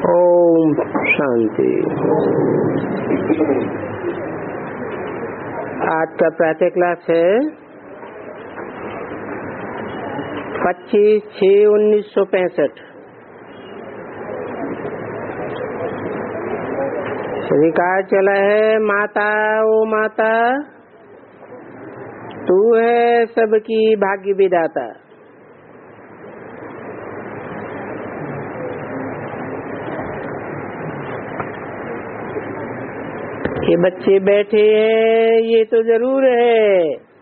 ओम शांति। आज का प्रातः क्लास है 25/6/1965। रिकॉर्ड चला है। माता ओ माता, तू है सबकी भाग्य विधाता। ये बच्चे बैठे हैं, ये तो जरूर है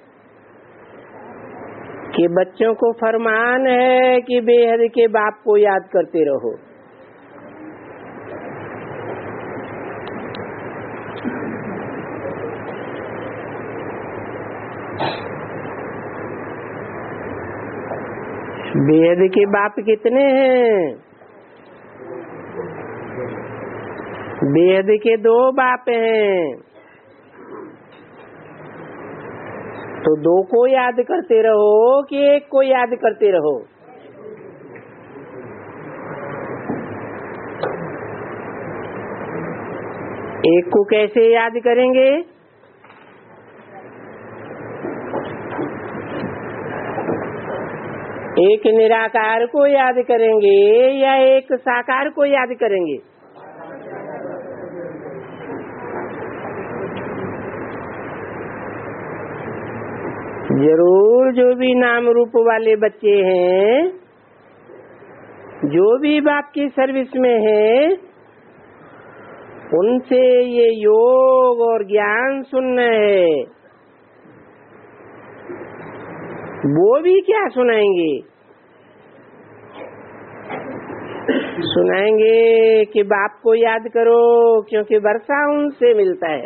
कि बच्चों को फरमान है कि बेहद के बाप को याद करते रहो। बेहद के बाप कितने हैं? बेहद के 2 बाप हैं, तो 2 को याद करते रहो कि 1 को याद करते रहो। एक को कैसे याद करेंगे? एक निराकार को याद करेंगे या एक साकार को याद करेंगे? जरूर जो भी नाम रूप वाले बच्चे हैं, जो भी बाप की सर्विस में हैं, उनसे ये योग और ज्ञान सुनना है। वो भी क्या सुनाएंगे? सुनाएंगे कि बाप को याद करो, क्योंकि वर्षा उनसे मिलता है।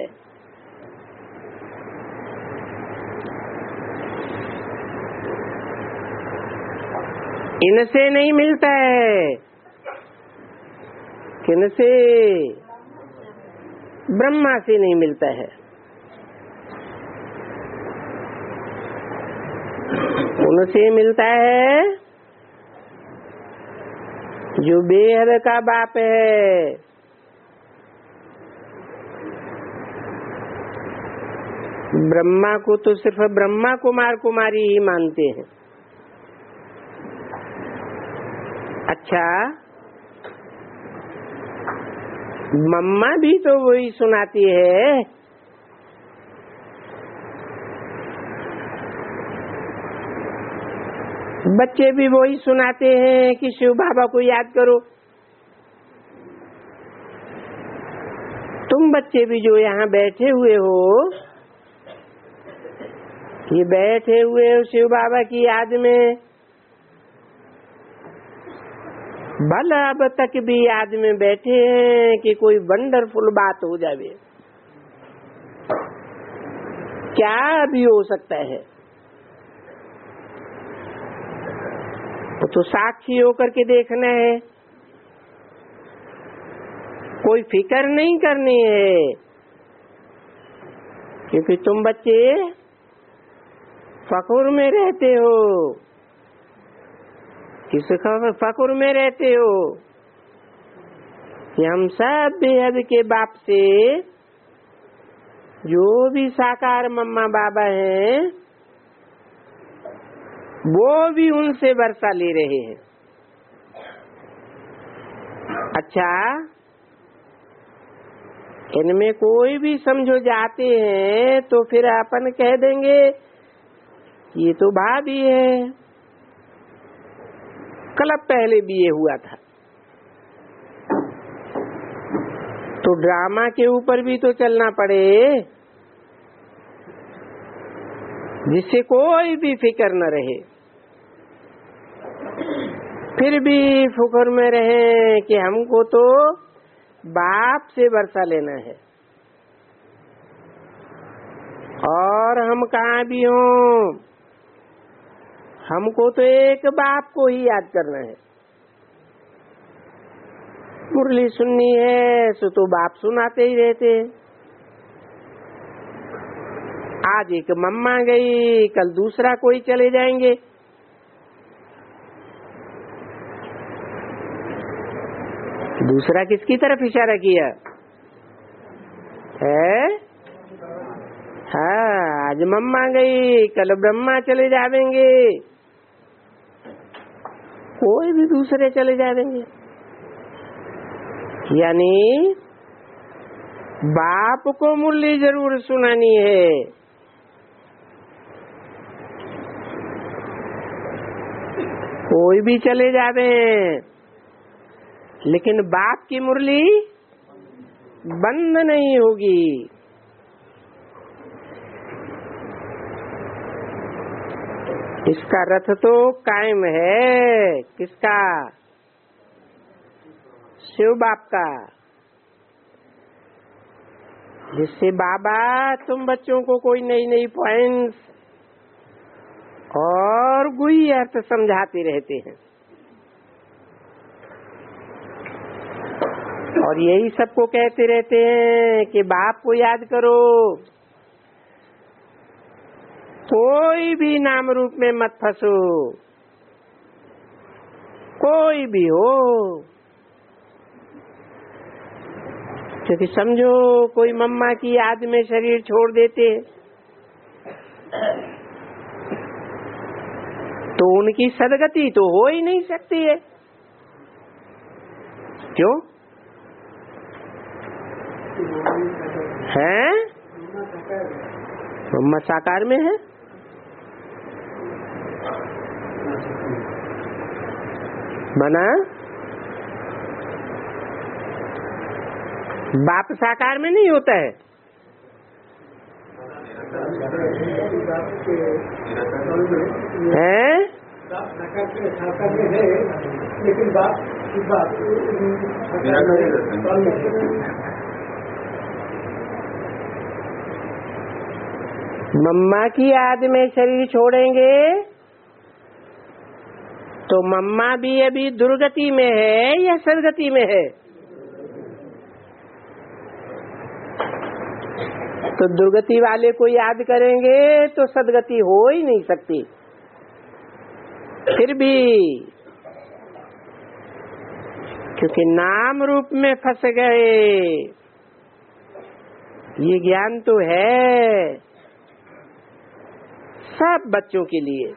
इनसे नहीं मिलता है। किनसे? ब्रह्मा से नहीं मिलता है। उनसे मिलता है जो बेहद का बाप है। ब्रह्मा को तो सिर्फ ब्रह्मा कुमार कुमारी ही मानते हैं। अच्छा, मम्मा भी तो वही सुनाती है। बच्चे भी वही सुनाते हैं कि शिव बाबा को याद करो। तुम बच्चे भी जो यहाँ बैठे हुए हो, ये बैठे हुए हो शिव बाबा की याद में। भला अब तक भी याद में बैठे हैं कि कोई वंडरफुल बात हो जावे। क्या भी हो सकता है? तो साक्षी होकर के देखना है। कोई फिक्र नहीं करनी है, क्योंकि तुम बच्चे फकुर में रहते हो। किस फकुर में रहते हो कि हम सब बेहद के बाप से, जो भी साकार मम्मा बाबा हैं, वो भी उनसे वर्षा ले रहे हैं। अच्छा, इनमें कोई भी समझो जाते हैं तो फिर अपन कह देंगे ये तो भाभी है। कल पहले भी ये हुआ था। तो ड्रामा के ऊपर भी तो चलना पड़े, जिससे कोई भी फिक्र न रहे। फिर भी फिक्र में रहे कि हमको तो बाप से वर्षा लेना है, और हम कहाँ भी हों, हमको तो एक बाप को ही याद करना है। मुरली सुननी है सो तो बाप सुनाते ही रहते। आज एक मम्मा गई, कल दूसरा कोई चले जाएंगे। दूसरा किसकी तरफ इशारा किया है? हाँ, आज मम्मा गई, कल ब्रह्मा चले जावेंगे, कोई भी दूसरे चले जावेंगे। यानी बाप को मुरली जरूर सुनानी है, कोई भी चले जावे, लेकिन बाप की मुरली बंद नहीं होगी। इसका रथ तो कायम है, किसका? शिव बाप का। जिससे बाबा तुम बच्चों को कोई नई नई पॉइंट्स और गुही अर्थ समझाते रहते हैं, और यही सबको कहते रहते हैं कि बाप को याद करो, कोई भी नाम रूप में मत फंसो, कोई भी हो। क्योंकि समझो कोई मम्मा की याद में शरीर छोड़ देते तो उनकी सदगति तो हो ही नहीं सकती है। क्यों है? मम्मा साकार में है, बना बाप साकार में नहीं होता है। हैं? लेकिन बाप मम्मा की याद में शरीर छोड़ेंगे तो मम्मा भी अभी दुर्गति में है या सदगति में है? तो दुर्गति वाले को याद करेंगे तो सदगति हो ही नहीं सकती। फिर भी क्योंकि नाम रूप में फंस गए, ये ज्ञान तो है सब बच्चों के लिए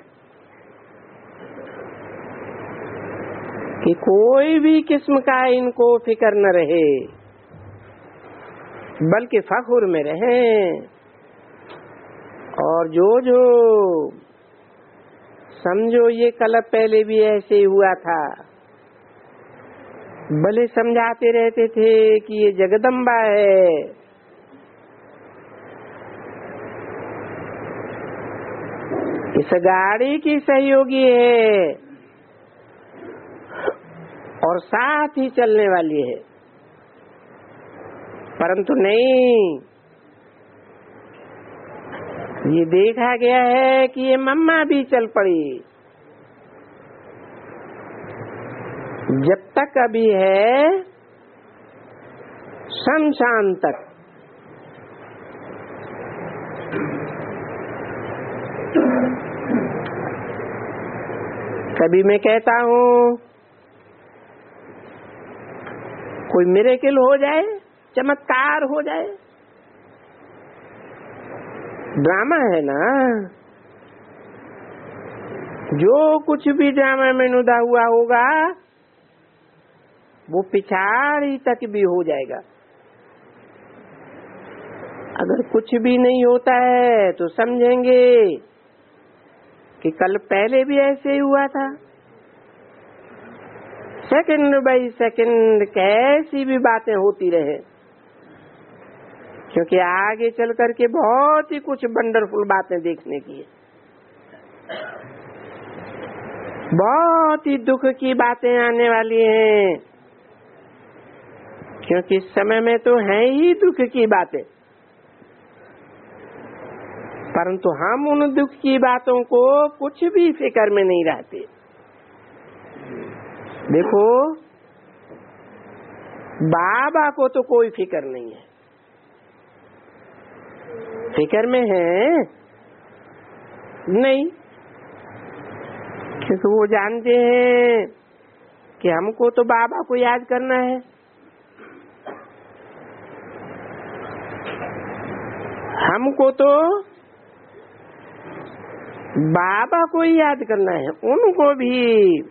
कि कोई भी किस्म का इनको फिक्र न रहे, बल्कि फखुर में रहें। और जो जो समझो ये कल पहले भी ऐसे ही हुआ था, भले समझाते रहते थे कि ये जगदम्बा है, इस गाड़ी की सहयोगी है और साथ ही चलने वाली है, परंतु नहीं, ये देखा गया है कि ये मम्मा भी चल पड़ी। जब तक अभी है शमशान तक, कभी मैं कहता हूँ कोई मिरेकल हो जाए, चमत्कार हो जाए, ड्रामा है ना। जो कुछ भी ड्रामा में नुदा हुआ होगा वो पिछाड़ी तक भी हो जाएगा। अगर कुछ भी नहीं होता है तो समझेंगे कि कल पहले भी ऐसे ही हुआ था। सेकंड बाई सेकंड कैसी भी बातें होती रहे, क्योंकि आगे चल करके बहुत ही कुछ वंडरफुल बातें देखने की है, बहुत ही दुख की बातें आने वाली हैं, क्योंकि इस समय में तो है ही दुख की बातें, परंतु हम उन दुख की बातों को कुछ भी फिक्र में नहीं रहते। देखो बाबा को तो कोई फिक्र नहीं है, फिक्र में है नहीं, क्योंकि वो जानते हैं कि हमको तो बाबा को याद करना है, हमको तो बाबा को ही याद करना है, उनको भी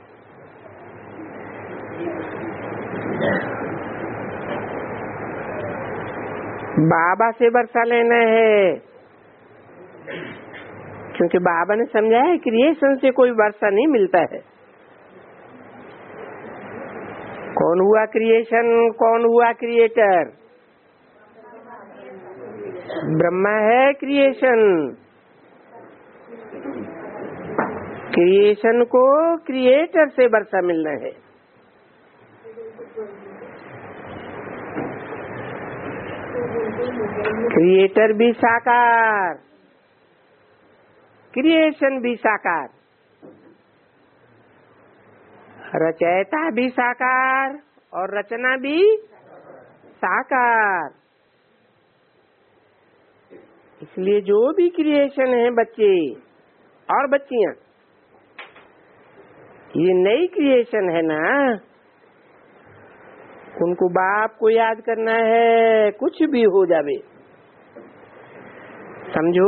बाबा से वर्षा लेना है, क्योंकि बाबा ने समझाया है क्रिएशन से कोई वर्षा नहीं मिलता है। कौन हुआ क्रिएशन, कौन हुआ क्रिएटर? ब्रह्मा है क्रिएशन। क्रिएशन को क्रिएटर से वर्षा मिलना है। क्रिएटर भी साकार, क्रिएशन भी साकार, रचयिता भी साकार और रचना भी साकार। इसलिए जो भी क्रिएशन है बच्चे और बच्चियां, ये नई क्रिएशन है ना, उनको बाप को याद करना है, कुछ भी हो जावे। समझो,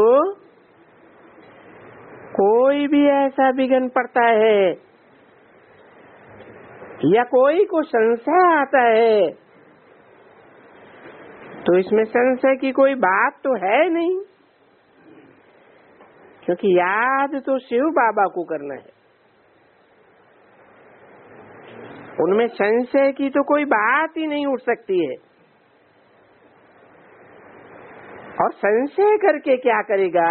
कोई भी ऐसा विघ्न पड़ता है या कोई को संशय आता है, तो इसमें संशय की कोई बात तो है नहीं, क्योंकि याद तो शिव बाबा को करना है। उनमें संशय की तो कोई बात ही नहीं उठ सकती है। और संशय करके क्या करेगा?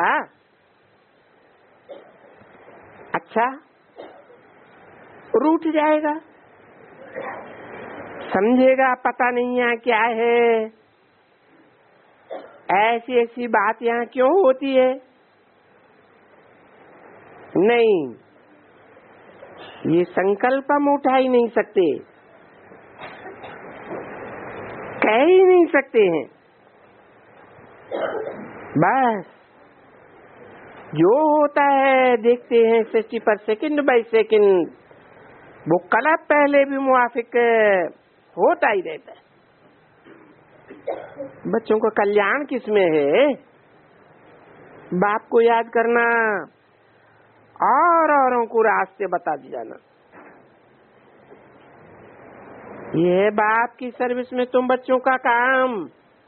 अच्छा, रूठ जाएगा, समझेगा पता नहीं यहाँ क्या है, ऐसी ऐसी बात यहाँ क्यों होती है। नहीं, ये संकल्प हम उठा ही नहीं सकते, कह ही नहीं सकते हैं। बस जो होता है देखते हैं 60% बाई सेकंड, वो कलप पहले भी मुआफिक होता ही रहता है। बच्चों का कल्याण किसमें है? बाप को याद करना और औरों को रास्ते बता जाना। ये है बाप की सर्विस में तुम बच्चों का काम।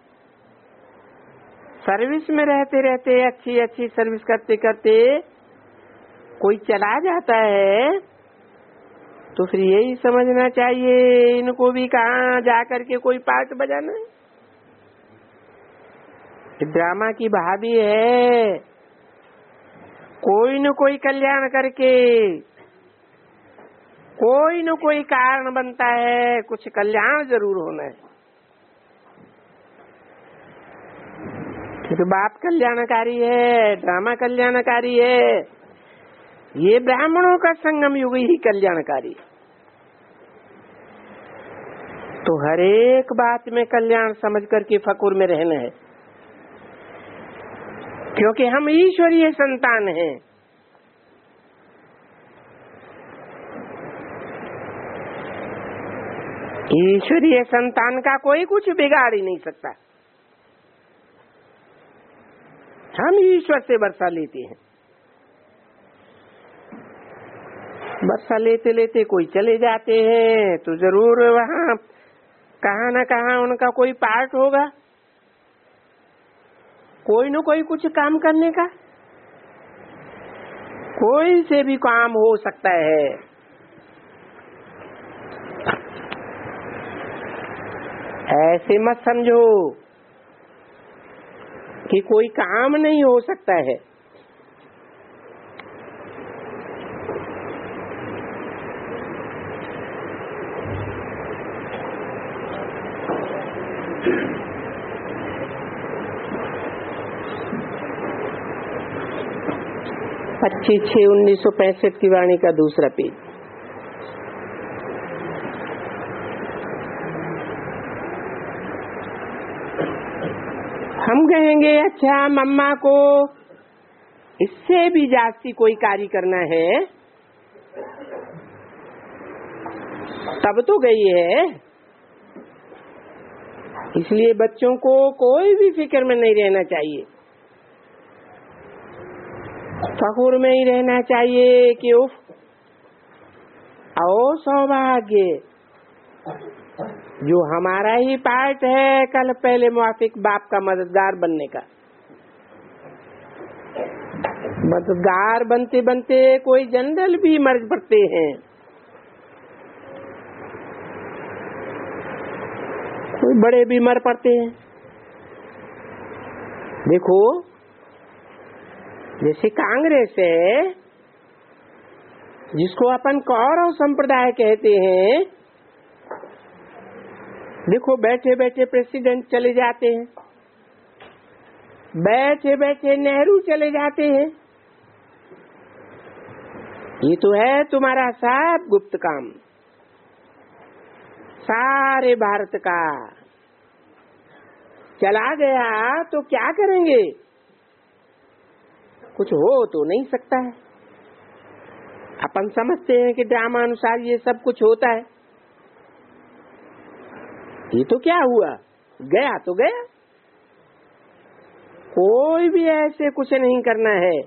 सर्विस में रहते रहते, अच्छी अच्छी सर्विस करते करते कोई चला जाता है, तो फिर यही समझना चाहिए इनको भी कहाँ जा करके कोई पार्ट बजाना है। ड्रामा की भाभी है, कोई न कोई कल्याण करके कोई न कोई कारण बनता है, कुछ कल्याण जरूर होना है। क्योंकि बाप कल्याणकारी है, ड्रामा कल्याणकारी है, ये ब्राह्मणों का संगम युग ही कल्याणकारी। तो हर एक बात में कल्याण समझ करके फकुर में रहना है, क्योंकि हम ईश्वरीय संतान हैं। ईश्वरीय संतान का कोई कुछ बिगाड़ ही नहीं सकता। हम ईश्वर से वर्षा लेते हैं। वर्षा लेते लेते कोई चले जाते हैं, तो जरूर वहाँ कहाँ न कहाँ उनका कोई पार्ट होगा, कोई न कोई कुछ काम करने का, कोई से भी काम हो सकता है। ऐसे मत समझो कि कोई काम नहीं हो सकता है। पच्चीस 6/1965 की वाणी का दूसरा पेज। हम कहेंगे अच्छा मम्मा को इससे भी जास्ती कोई कार्य करना है, तब तो गई है। इसलिए बच्चों को कोई भी फिक्र में नहीं रहना चाहिए, फखुर में ही रहना चाहिए कि उफ आओ सौभाग्य, जो हमारा ही पार्ट है कल पहले मुआफिक बाप का मददगार बनने का। मददगार बनते बनते कोई जनरल भी मर पड़ते हैं, कोई बड़े भी मर पड़ते हैं। देखो जैसे कांग्रेस है, जिसको अपन कौरव संप्रदाय कहते हैं, देखो बैठे बैठे प्रेसिडेंट चले जाते हैं, बैठे बैठे नेहरू चले जाते हैं। ये तो है तुम्हारा सब गुप्त काम सारे भारत का। चला गया तो क्या करेंगे, कुछ हो तो नहीं सकता है। अपन समझते हैं कि ड्रामा अनुसार ये सब कुछ होता है। ये तो क्या हुआ, गया तो गया, कोई भी ऐसे कुछ नहीं करना है।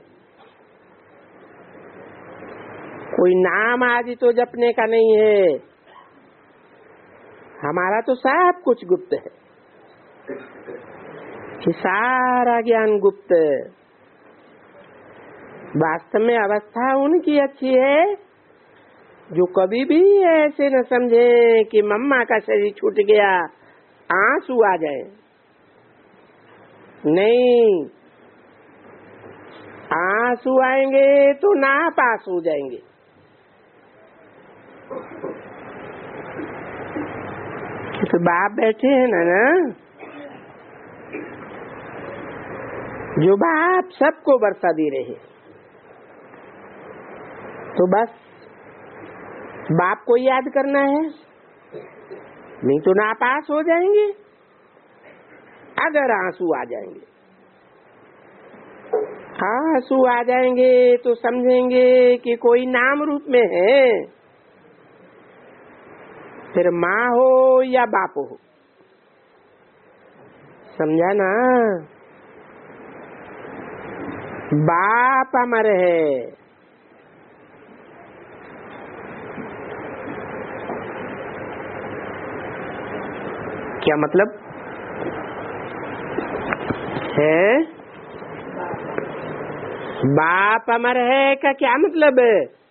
कोई नाम आदि तो जपने का नहीं है, हमारा तो सब कुछ गुप्त है, कि सारा ज्ञान गुप्त। वास्तव में अवस्था उनकी अच्छी है जो कभी भी ऐसे न समझे कि मम्मा का शरीर छूट गया आंसू आ जाए। नहीं, आंसू आएंगे तो नापास हो जाएंगे। तो बाप बैठे हैं ना, जो बाप सबको बरसा दे रहे, तो बस बाप को याद करना है, नहीं तो नापास हो जाएंगे। अगर आंसू आ जाएंगे, आंसू आ जाएंगे तो समझेंगे कि कोई नाम रूप में है, फिर माँ हो या बाप हो। समझा ना, बाप अमर है। क्या मतलब है, बाप अमर है का क्या मतलब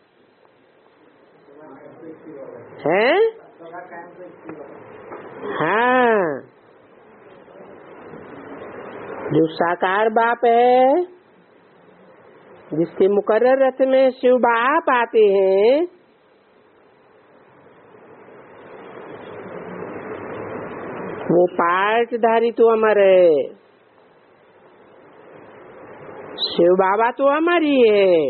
है? हाँ, जो साकार बाप है, जिसके मुकर्रर रथ में शिव बाप आते हैं, वो पार्टधारी तो अमर है। शिव बाबा तो अमर ही है।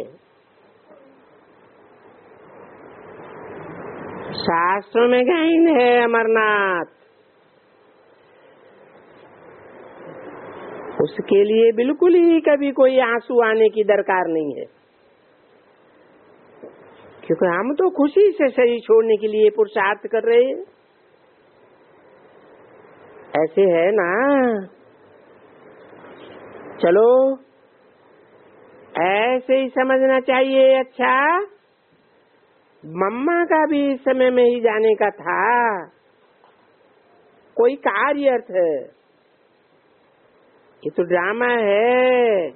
शास्त्रों में गायन है अमरनाथ, उसके लिए बिल्कुल ही कभी कोई आंसू आने की दरकार नहीं है, क्योंकि हम तो खुशी से शरीर छोड़ने के लिए पुरुषार्थ कर रहे हैं। ऐसे है ना। चलो ऐसे ही समझना चाहिए। अच्छा, मम्मा का भी इस समय में ही जाने का था, कोई कार्य अर्थ है, ये तो ड्रामा है,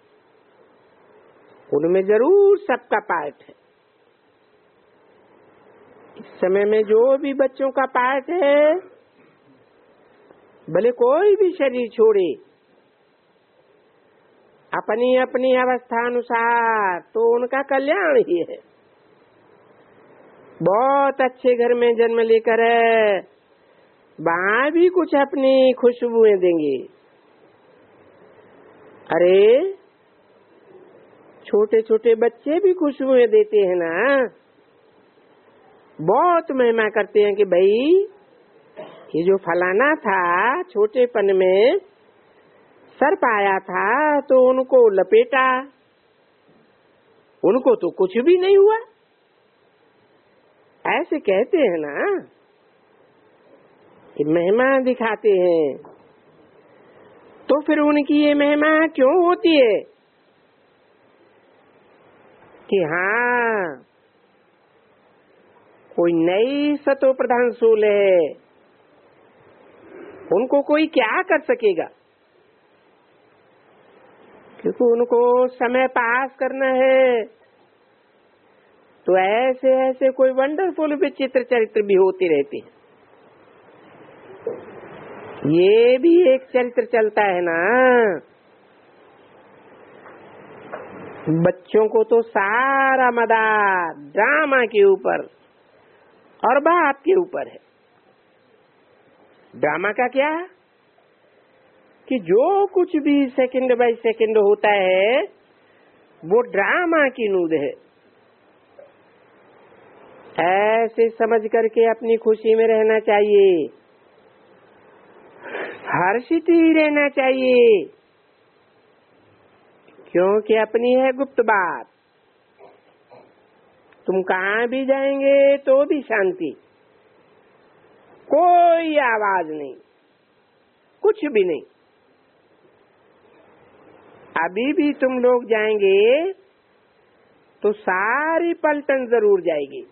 उनमें जरूर सबका पार्ट है। इस समय में जो भी बच्चों का पार्ट है, भले कोई भी शरीर छोड़े अपनी अपनी अवस्था अनुसार, तो उनका कल्याण ही है। बहुत अच्छे घर में जन्म लेकर है, वहां भी कुछ अपनी खुशबुएं देंगे। अरे छोटे छोटे बच्चे भी खुशबुएं देते हैं ना, बहुत महिमा करते हैं कि भाई ये जो फलाना था छोटेपन में सर्प आया था तो उनको लपेटा, उनको तो कुछ भी नहीं हुआ। ऐसे कहते हैं ना कि महिमा दिखाते हैं, तो फिर उनकी ये महिमा क्यों होती है कि हाँ कोई नई सतो प्रधान सूल है, उनको कोई क्या कर सकेगा, क्योंकि उनको समय पास करना है। तो ऐसे ऐसे कोई वंडरफुल विचित्र चरित्र भी होते रहते हैं। ये भी एक चरित्र चलता है ना। बच्चों को तो सारा मदार ड्रामा के ऊपर और बाप के ऊपर है। ड्रामा का क्या कि जो कुछ भी सेकंड बाय सेकंड होता है वो ड्रामा की नूद है। ऐसे समझ करके अपनी खुशी में रहना चाहिए, हर्षित ही रहना चाहिए, क्योंकि अपनी है गुप्त बात। तुम कहाँ भी जाएंगे तो भी शांति, कोई आवाज नहीं, कुछ भी नहीं। अभी भी तुम लोग जाएंगे तो सारी पलटन जरूर जाएगी।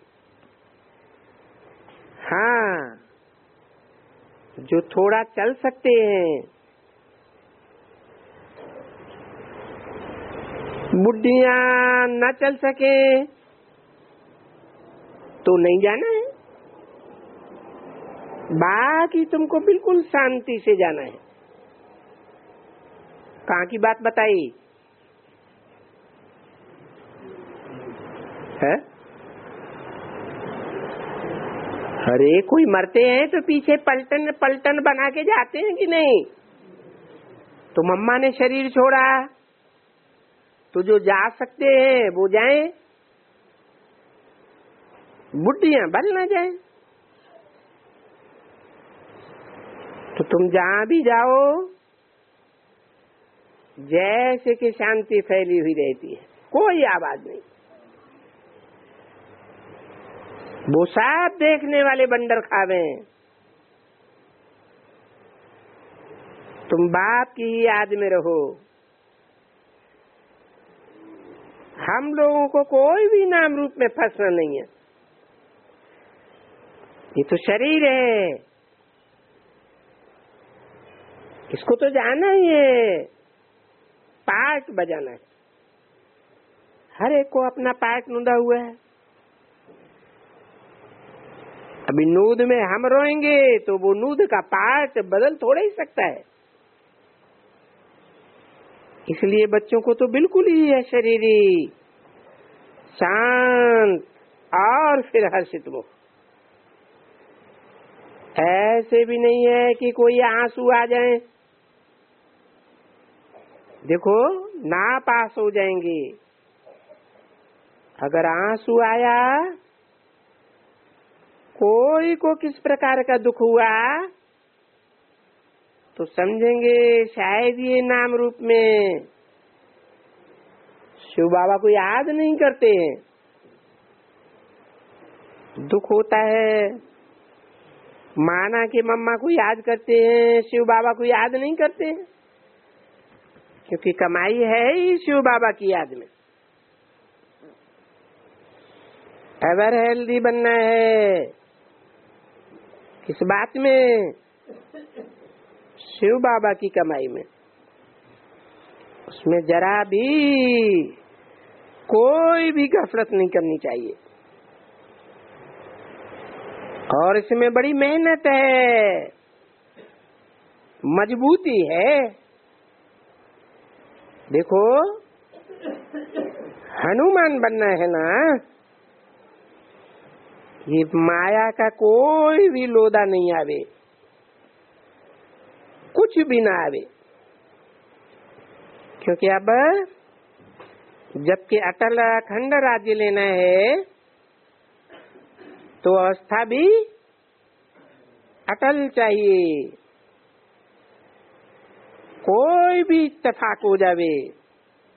हाँ, जो थोड़ा चल सकते हैं, बुढ़िया न चल सके तो नहीं जाना है। बाकी तुमको बिल्कुल शांति से जाना है। कहाँ की बात बताई है? अरे कोई मरते हैं तो पीछे पलटन पलटन बना के जाते हैं कि नहीं? तो मम्मा ने शरीर छोड़ा तो जो जा सकते हैं वो जाएं, बुढ़ियां बल ना जाएं। तो तुम जहाँ भी जाओ जैसे कि शांति फैली हुई रहती है, कोई आवाज नहीं। वो सब देखने वाले बंदर खावे। तुम बाप की ही याद में रहो। हम लोगों को कोई भी नाम रूप में फंसना नहीं है। ये तो शरीर है, इसको तो जाना ही है, पार्ट बजाना है। हर एक को अपना पार्ट नूदा हुआ है। अभी नूद में हम रोएंगे तो वो नूद का पार्ट बदल थोड़ा ही सकता है। इसलिए बच्चों को तो बिल्कुल ही है शरीरी, शांत और फिर हर्षित वो। ऐसे भी नहीं है कि कोई आंसू आ जाए। देखो ना पास हो जाएंगे। अगर आंसू आया, कोई को किस प्रकार का दुख हुआ, तो समझेंगे शायद ये नाम रूप में शिव बाबा को याद नहीं करते हैं। दुख होता है, माना कि मम्मा को याद करते हैं, शिव बाबा को याद नहीं करते हैं, क्योंकि कमाई है ही शिव बाबा की याद में। एवर हेल्दी बनना है, किस बात में? शिव बाबा की कमाई में। उसमें जरा भी कोई भी गफलत नहीं करनी चाहिए। और इसमें बड़ी मेहनत है, मजबूती है। देखो हनुमान बनना है ना, ये माया का कोई भी लोदा नहीं आवे, कुछ भी ना आवे। क्योंकि अब जबकि अटल अखंड राज्य लेना है तो अवस्था भी अटल चाहिए। कोई भी इत्तेफाक हो जावे,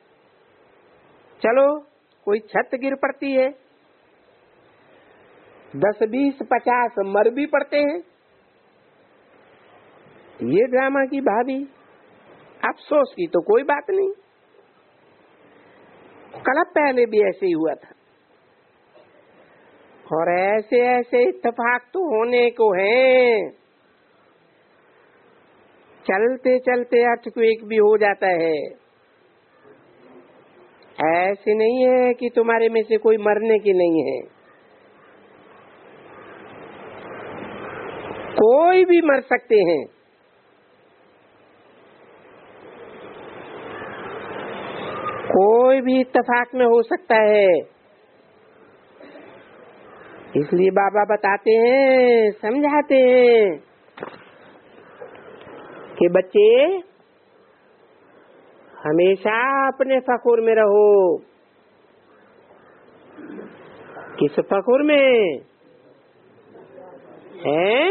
चलो कोई छत गिर पड़ती है 10, 20, 50 मर भी पड़ते हैं। ये ड्रामा की भाभी, अफसोस की तो कोई बात नहीं, कल पहले भी ऐसे ही हुआ था। और ऐसे ऐसे इत्तेफाक तो होने को हैं, चलते चलते अर्थक्वेक भी हो जाता है। ऐसे नहीं है कि तुम्हारे में से कोई मरने की नहीं है, कोई भी मर सकते हैं। कोई भी इत्तेफाक में हो सकता है। इसलिए बाबा बताते हैं, समझाते हैं कि बच्चे हमेशा अपने फखुर में रहो। किस फखुर में है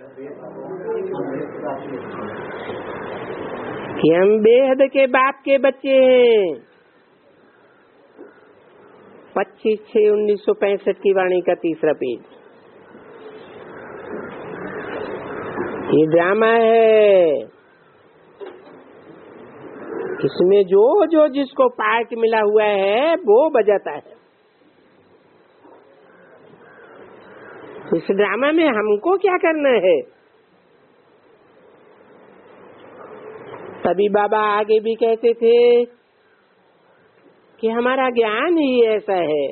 कि हम बेहद के बाप के बच्चे हैं। 25/6/1965 की वाणी का 3रा पेज। ये ड्रामा है, इसमें जो जो जिसको पार्ट मिला हुआ है वो बजाता है। इस ड्रामा में हमको क्या करना है? तभी बाबा आगे भी कहते थे कि हमारा ज्ञान ही ऐसा है।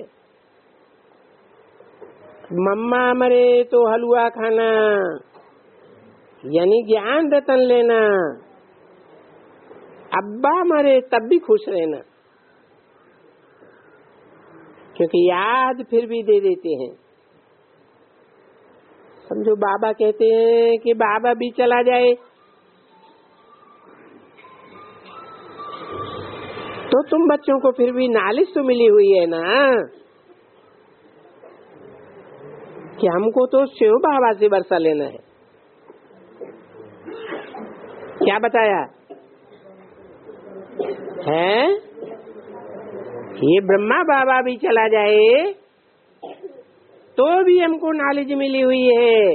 मम्मा मरे तो हलवा खाना, यानी ज्ञान रतन लेना। अब्बा मरे तब भी खुश रहना, क्योंकि याद फिर भी दे देते हैं। समझो बाबा कहते हैं कि बाबा भी चला जाए तो तुम बच्चों को फिर भी नॉलेज तो मिली हुई है ना, कि हमको तो शिव बाबा से वर्षा लेना है। क्या बताया है? ये ब्रह्मा बाबा भी चला जाए तो भी हमको नॉलेज मिली हुई है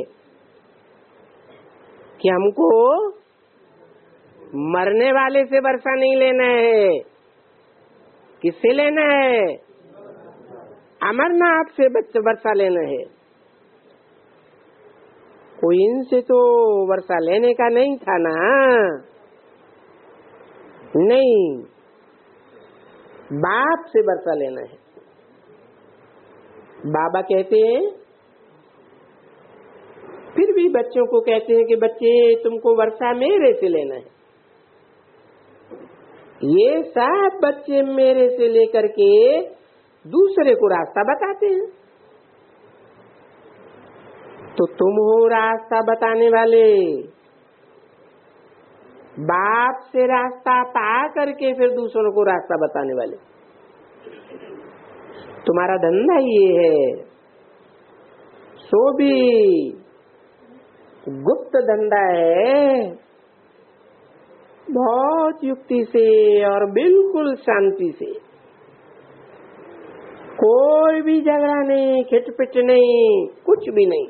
कि हमको मरने वाले से वर्षा नहीं लेना है। किससे लेना है? अमरनाथ से वर्षा लेना है। कोई इनसे तो वर्षा लेने का नहीं था ना। नहीं, बाप से वर्षा लेना है। बाबा कहते हैं, फिर भी बच्चों को कहते हैं कि बच्चे तुमको वर्षा मेरे से लेना है। ये सब बच्चे मेरे से लेकर के दूसरे को रास्ता बताते हैं। तो तुम हो रास्ता बताने वाले। बाप से रास्ता पा करके फिर दूसरों को रास्ता बताने वाले। तुम्हारा धंधा ये है। सो भी गुप्त धंधा है, बहुत युक्ति से और बिल्कुल शांति से। कोई भी झगड़ा नहीं, खिटपिट नहीं, कुछ भी नहीं।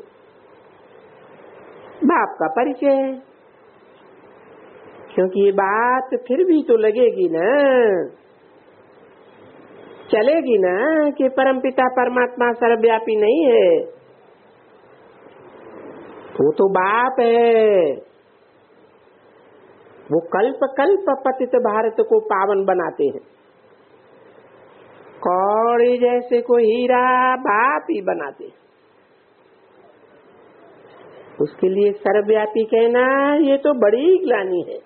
बाप का परिचय है, क्योंकि ये बात फिर भी तो लगेगी ना, चलेगी ना कि परमपिता परमात्मा सर्वव्यापी नहीं है। वो तो बाप है। वो कल्प कल्प पतित भारत को पावन बनाते हैं। कौड़ी जैसे को हीरा बाप ही बनाते हैं। उसके लिए सर्वव्यापी कहना ये तो बड़ी ग्लानि है।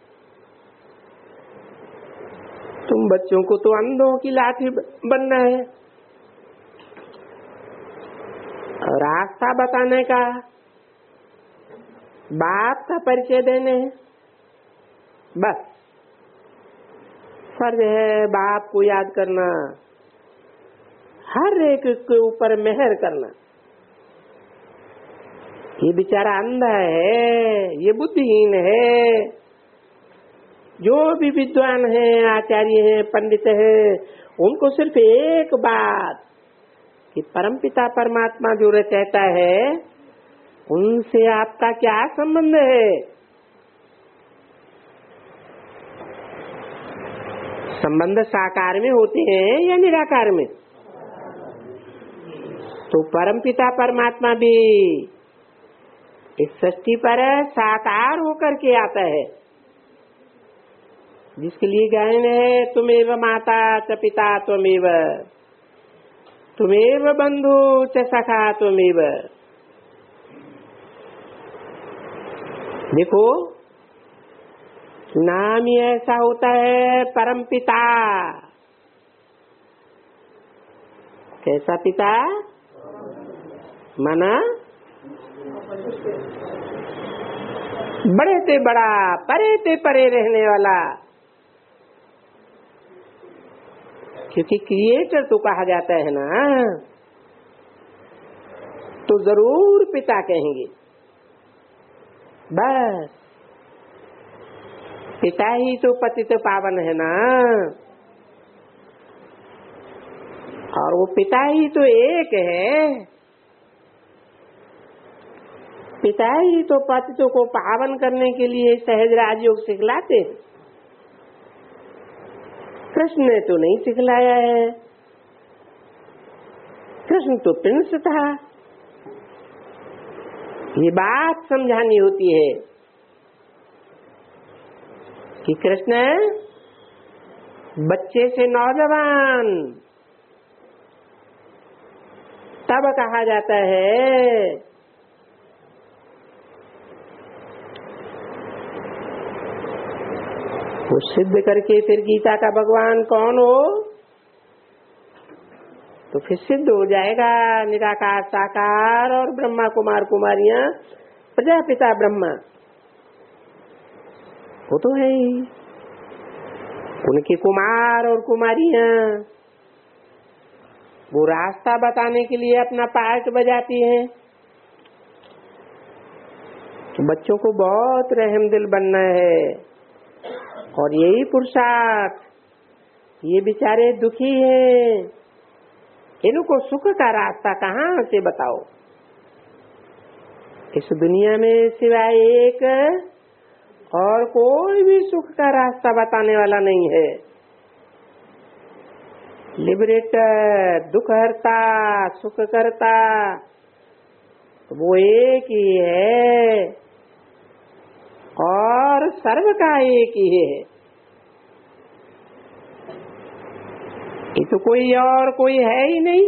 तुम बच्चों को तो अंधों की लाठी बनना है, रास्ता बताने का, बाप का परिचय देने है। बस फर्ज है बाप को याद करना, हर एक के ऊपर मेहर करना। ये बेचारा अंधा है, ये बुद्धिहीन है। जो भी विद्वान हैं, आचार्य हैं, पंडित हैं, उनको सिर्फ एक बात कि परमपिता परमात्मा जो रचयिता है उनसे आपका क्या संबंध है। संबंध साकार में होते हैं या निराकार में? तो परमपिता परमात्मा भी इस सृष्टि पर साकार होकर के आता है, जिसके लिए गायन है तुमेव माता च पिता त्वमेव, तुमेव बंधु च सखा त्वमेव। देखो नाम ही ऐसा होता है परमपिता। कैसा पिता? माना बड़े ते बड़ा, परे ते परे रहने वाला, क्योंकि क्रिएटर तो कहा जाता है ना, तो जरूर पिता कहेंगे। बस पिता ही तो पतित पावन है ना, और वो पिता ही तो एक है। पिता ही तो पतितों को पावन करने के लिए सहज राजयोग सिखलाते हैं। कृष्ण ने तो नहीं सिखलाया है, कृष्ण तो प्रिंस था। ये बात समझानी होती है कि कृष्ण बच्चे से नौजवान तब कहा जाता है वो सिद्ध करके फिर गीता का भगवान कौन हो तो फिर सिद्ध हो जाएगा निराकार साकार और ब्रह्मा कुमार कुमारियां प्रजापिता ब्रह्मा, वो तो है ही। उनके कुमार और कुमारियां वो रास्ता बताने के लिए अपना पार्ट बजाती हैं। तो बच्चों को बहुत रहमदिल बनना है, और यही पुरुषार्थ। ये बेचारे दुखी हैं, इनको सुख का रास्ता कहाँ से बताओ। इस दुनिया में सिवाय एक और कोई भी सुख का रास्ता बताने वाला नहीं है। लिबरेटर, दुख हरता, सुख करता, वो एक ही है और सर्व का एक ही है। ये तो कोई और कोई है ही नहीं।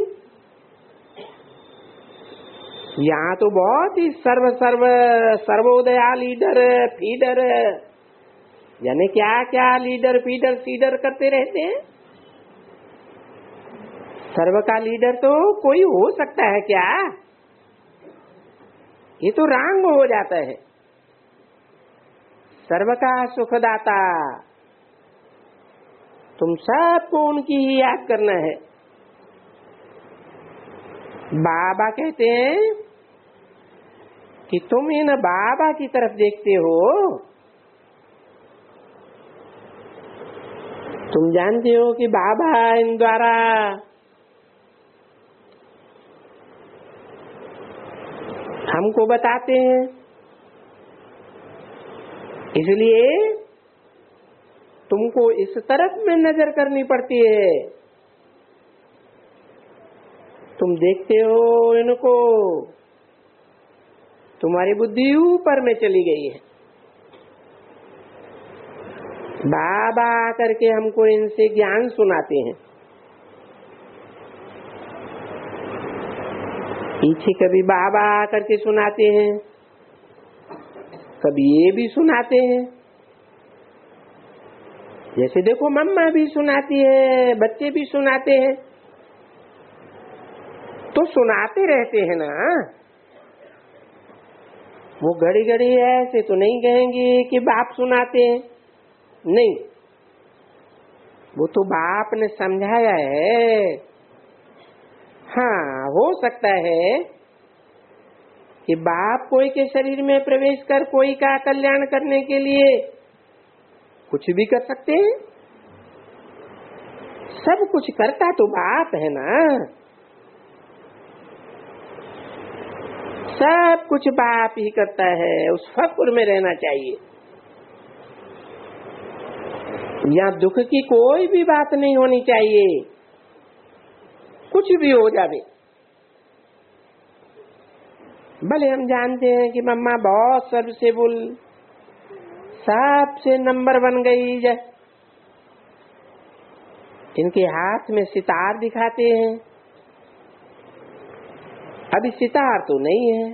यहाँ तो बहुत ही सर्वोदया लीडर फीडर, यानी क्या क्या लीडर फीडर सीडर करते रहते हैं। सर्व का लीडर तो कोई हो सकता है क्या? ये तो रंग हो जाता है। सर्व का सुखदाता, तुम सबको उनकी ही याद करना है। बाबा कहते हैं कि तुम इन बाबा की तरफ देखते हो, तुम जानते हो कि बाबा इन द्वारा हमको बताते हैं, इसलिए तुमको इस तरफ में नजर करनी पड़ती है। तुम देखते हो इनको, तुम्हारी बुद्धि ऊपर में चली गई है। बाबा आकर के हमको इनसे ज्ञान सुनाते हैं। पीछे कभी बाबा आकर के सुनाते हैं, कभी ये भी सुनाते हैं। जैसे देखो मम्मा भी सुनाती है, बच्चे भी सुनाते हैं, तो सुनाते रहते हैं ना। वो घड़ी घड़ी ऐसे तो नहीं कहेंगे कि बाप सुनाते हैं, नहीं, वो तो बाप ने समझाया है। हाँ, हो सकता है कि बाप कोई के शरीर में प्रवेश कर कोई का कल्याण करने के लिए कुछ भी कर सकते हैं। सब कुछ करता तो बाप है ना। सब कुछ बाप ही करता है, उस फक्र में रहना चाहिए। यहाँ दुख की कोई भी बात नहीं होनी चाहिए, कुछ भी हो जावे। भले हम जानते हैं कि मम्मा बहुत सर्विसेबल, सबसे नंबर 1 गई है, इनके हाथ में सितार दिखाते हैं। अभी सितार तो नहीं है,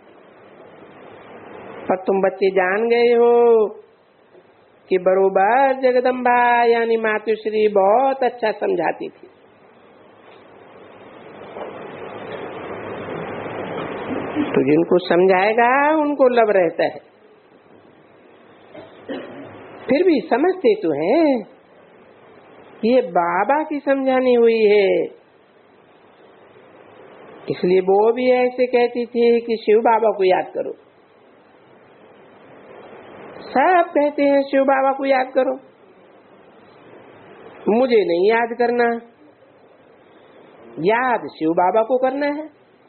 पर तुम बच्चे जान गए हो कि बरोबर जगदम्बा यानी मातुश्री बहुत अच्छा समझाती थी। तो जिनको समझाएगा उनको लब रहता है। फिर भी समझते तो हैं ये बाबा की समझानी हुई है, इसलिए वो भी ऐसे कहती थी कि शिव बाबा को याद करो। सब कहते हैं शिव बाबा को याद करो, मुझे नहीं याद करना, याद शिव बाबा को करना है।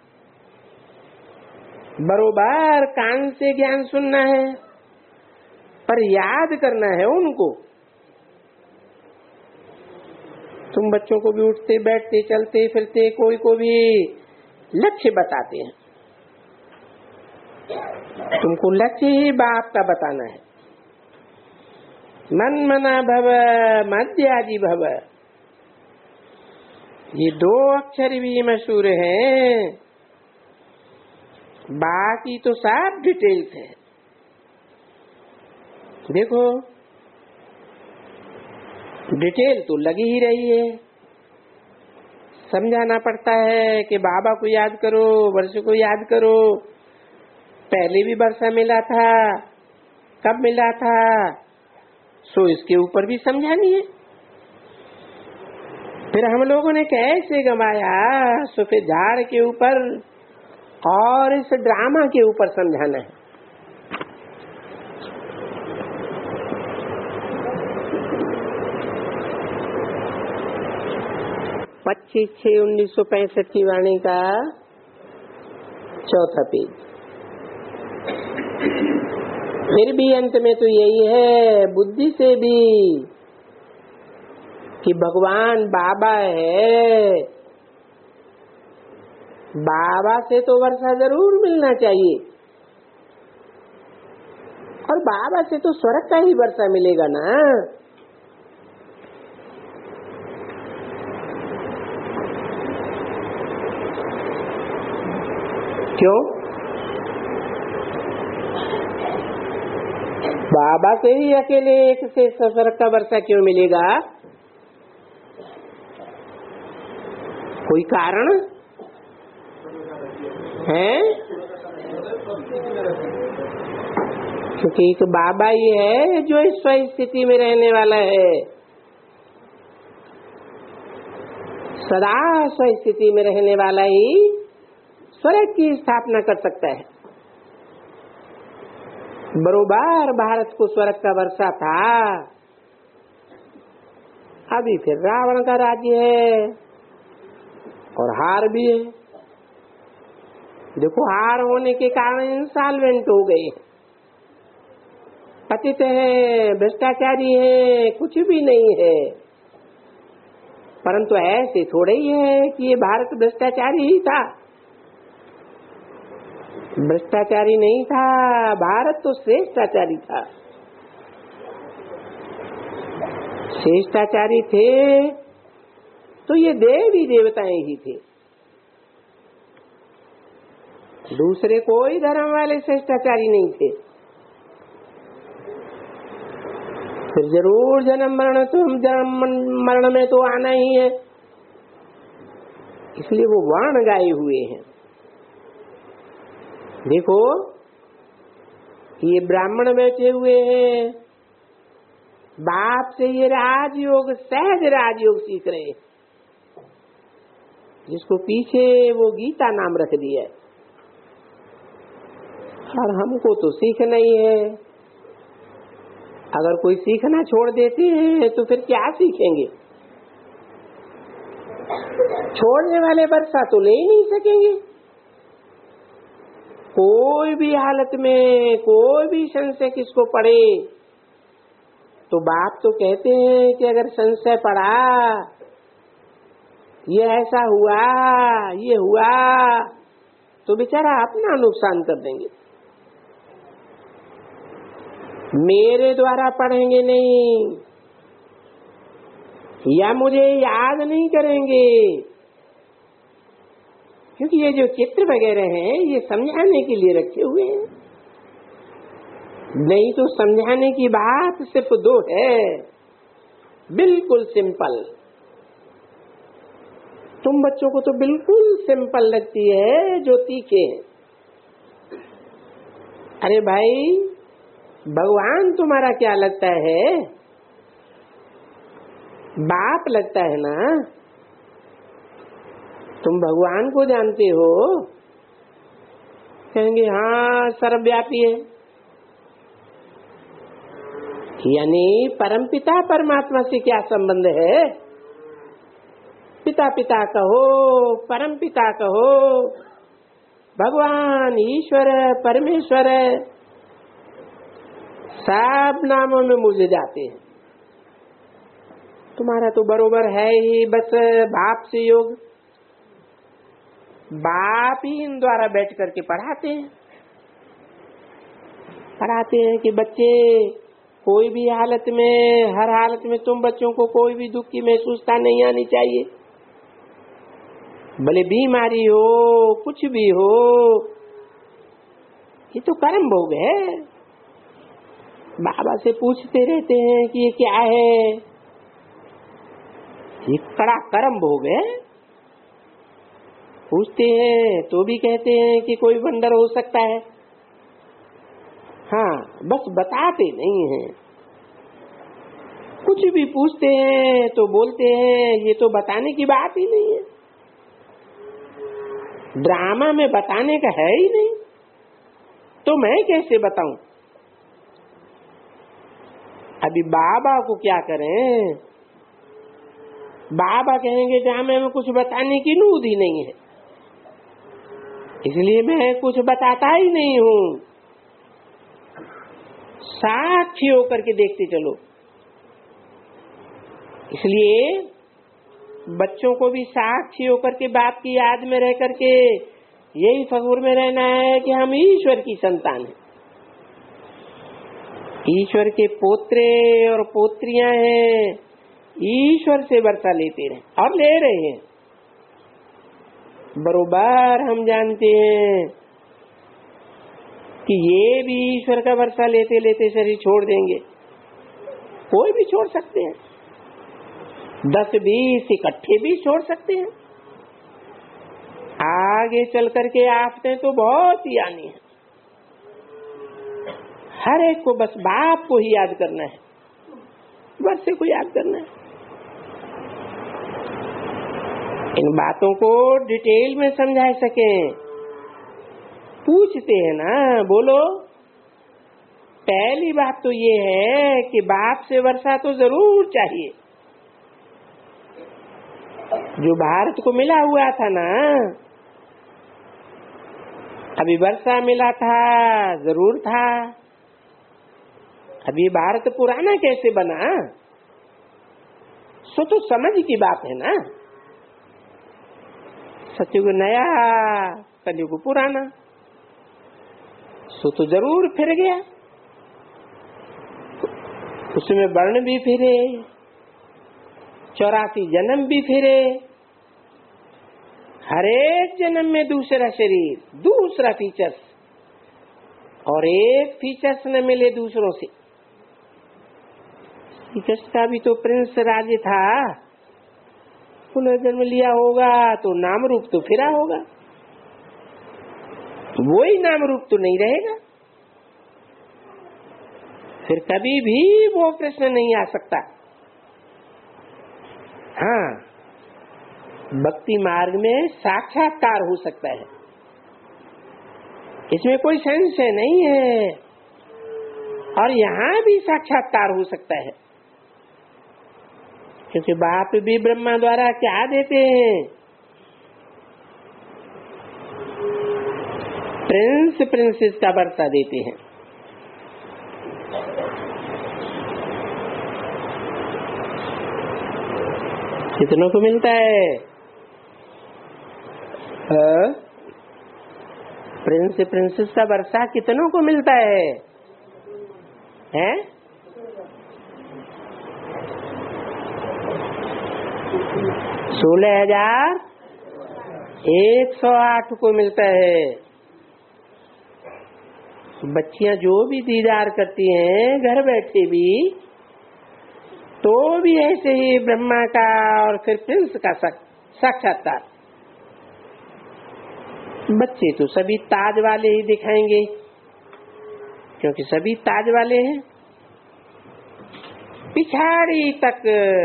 बरोबर कान से ज्ञान सुनना है, पर याद करना है उनको। तुम बच्चों को भी उठते बैठते चलते फिरते कोई को भी लक्ष्य बताते हैं, तुमको लक्ष्य ही बाप का बताना है। मन मना भव मध्यादि भव, ये 2 अक्षर भी मशहूर हैं, बाकी तो सब डिटेल्स है। देखो डिटेल तो लगी ही रही है, समझाना पड़ता है कि बाबा को याद करो, वर्ष को याद करो। पहले भी वर्षा मिला था, कब मिला था, सो इसके ऊपर भी समझानी है। फिर हम लोगों ने कैसे गवाया, सो फिर झाड़ के ऊपर और इस ड्रामा के ऊपर समझाना है। 25/6/1965 की वाणी का 4था पेज। फिर भी अंत में तो यही है बुद्धि से भी कि भगवान बाबा है, बाबा से तो वर्षा जरूर मिलना चाहिए, और बाबा से तो स्वर्ग का ही वर्षा मिलेगा ना। क्यों? बाबा से ही अकेले एक से स्वर्ग का वर्षा क्यों मिलेगा? कोई कारण है? क्योंकि एक बाबा ही है जो इस स्थिति में रहने वाला है, सदा स्थिति में रहने वाला ही स्वर्ग की स्थापना कर सकता है। बरोबर भारत को स्वर्ग का वर्षा था, अभी फिर रावण का राज्य है और हार भी है। देखो हार होने के कारण इंसॉल्वेंट हो गए, पतित है, भ्रष्टाचारी है, कुछ भी नहीं है। परंतु ऐसे थोड़े ही है कि ये भारत भ्रष्टाचारी ही था, भ्रष्टाचारी नहीं था, भारत तो श्रेष्ठाचारी था। श्रेष्ठाचारी थे तो ये देवी देवताएं ही थे, दूसरे कोई धर्म वाले श्रेष्ठाचारी नहीं थे। फिर जरूर जन्म मरण में तो आना ही है, इसलिए वो वर्ण गाए हुए हैं। देखो ये ब्राह्मण बैठे हुए हैं, बाप से ये राजयोग, सहज राजयोग सीख रहे हैं, जिसको पीछे वो गीता नाम रख दिया है। और हमको तो सीखना ही है। अगर कोई सीखना छोड़ देते हैं तो फिर क्या सीखेंगे? छोड़ने वाले वर्षा तो ले ही नहीं सकेंगे। कोई भी हालत में कोई भी संशय किसको पड़े तो बाप तो कहते हैं कि अगर संशय पड़ा, ये ऐसा हुआ, ये हुआ, तो बेचारा अपना नुकसान कर देंगे, मेरे द्वारा पढ़ेंगे नहीं या मुझे याद नहीं करेंगे, क्योंकि ये जो चित्र वगैरह हैं ये समझाने के लिए रखे हुए हैं। नहीं तो समझाने की बात सिर्फ दो है, बिल्कुल सिंपल। तुम बच्चों को तो बिल्कुल सिंपल लगती है जो तीखे हैं। अरे भाई, भगवान तुम्हारा क्या लगता है? बाप लगता है ना। तुम भगवान को जानते हो? कहेंगे हाँ सर्वव्यापी है, यानी परमपिता परमात्मा से क्या संबंध है? पिता पिता कहो, परम पिता कहो, भगवान ईश्वर परमेश्वर सब नामों में मुझे जाते हैं। तुम्हारा तो बरोबर है ही, बस बाप से योग। बाप ही इन द्वारा बैठ करके पढ़ाते हैं कि बच्चे कोई भी हालत में, हर हालत में तुम बच्चों को कोई भी दुख की महसूसता नहीं आनी चाहिए। भले बीमारी हो, कुछ भी हो, ये तो कर्म भोग है। बाबा से पूछते रहते हैं कि ये क्या है? ये कड़ा कर्म भोग है। पूछते हैं तो भी कहते हैं कि कोई वंडर हो सकता है। हाँ, बस बताते नहीं हैं। कुछ भी पूछते हैं तो बोलते हैं ये तो बताने की बात ही नहीं है, ड्रामा में बताने का है ही नहीं, तो मैं कैसे बताऊं? अभी बाबा को क्या करें? बाबा कहेंगे ड्रामे में कुछ बताने की नूद ही नहीं है, इसलिए मैं कुछ बताता ही नहीं हूँ। साक्षी होकर के देखते चलो। इसलिए बच्चों को भी साक्षी होकर के बाप की याद में रह करके यही फगुर में रहना है कि हम ईश्वर की संतान हैं, ईश्वर के पोत्रे और पोत्रियां हैं, ईश्वर से वर्षा लेते रहे और ले रहे हैं। बरोबर हम जानते हैं कि ये भी ईश्वर का वर्षा लेते लेते शरीर छोड़ देंगे। कोई भी छोड़ सकते हैं, 10-20 इकट्ठे भी छोड़ सकते हैं। आगे चल करके आफतें तो बहुत ही आनी है। हर एक को बस बाप को ही याद करना है, वर्षे को याद करना है। इन बातों को डिटेल में समझा सके। पूछते हैं ना, बोलो। पहली बात तो ये है कि बाप से वर्षा तो जरूर चाहिए। जो भारत को मिला हुआ था ना, अभी वर्षा मिला था, जरूर था। अभी भारत पुराना कैसे बना? सो तो समझ की बात है ना। सतयुग नया, कलयुग पुराना, सो तो जरूर फिर गया। उसमें वर्ण भी फिरे, 84 जन्म भी फिरे, हर एक जन्म में दूसरा शरीर, दूसरा फीचर्स, और एक फीचर्स न मिले दूसरों से। फीचर्स का भी तो प्रिंस राज्य था, पुनर्जन्म लिया होगा तो नाम रूप तो फिरा होगा, वही नाम रूप तो नहीं रहेगा। फिर कभी भी वो प्रश्न नहीं आ सकता। हाँ, भक्ति मार्ग में साक्षात्कार हो सकता है, इसमें कोई संशय नहीं है। और यहाँ भी साक्षात्कार हो सकता है, क्योंकि बाप भी ब्रह्मा द्वारा क्या देते हैं? प्रिंस प्रिंसेस का वर्षा देते हैं। कितनों को मिलता है? प्रिंस प्रिंसेस का वर्षा कितनों को मिलता है? हैं? 16,108 को मिलता है। बच्चियां जो भी दीदार करती हैं घर बैठे भी, तो भी ऐसे ही ब्रह्मा का और फिर प्रिंस का साक्षात्कार। बच्चे तो सभी ताज वाले ही दिखाएंगे, क्योंकि सभी ताज वाले हैं। पिछाड़ी तक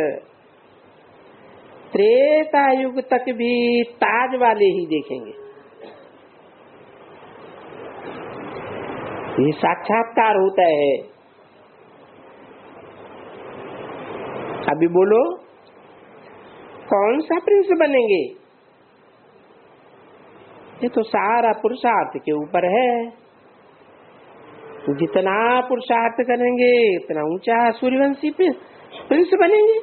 त्रेता युग तक भी ताज वाले ही देखेंगे। ये साक्षात्कार होता है। अभी बोलो, कौन सा प्रिंस बनेंगे? ये तो सारा पुरुषार्थ के ऊपर है। जितना पुरुषार्थ करेंगे इतना ऊंचा सूर्यवंशी प्रिंस बनेंगे।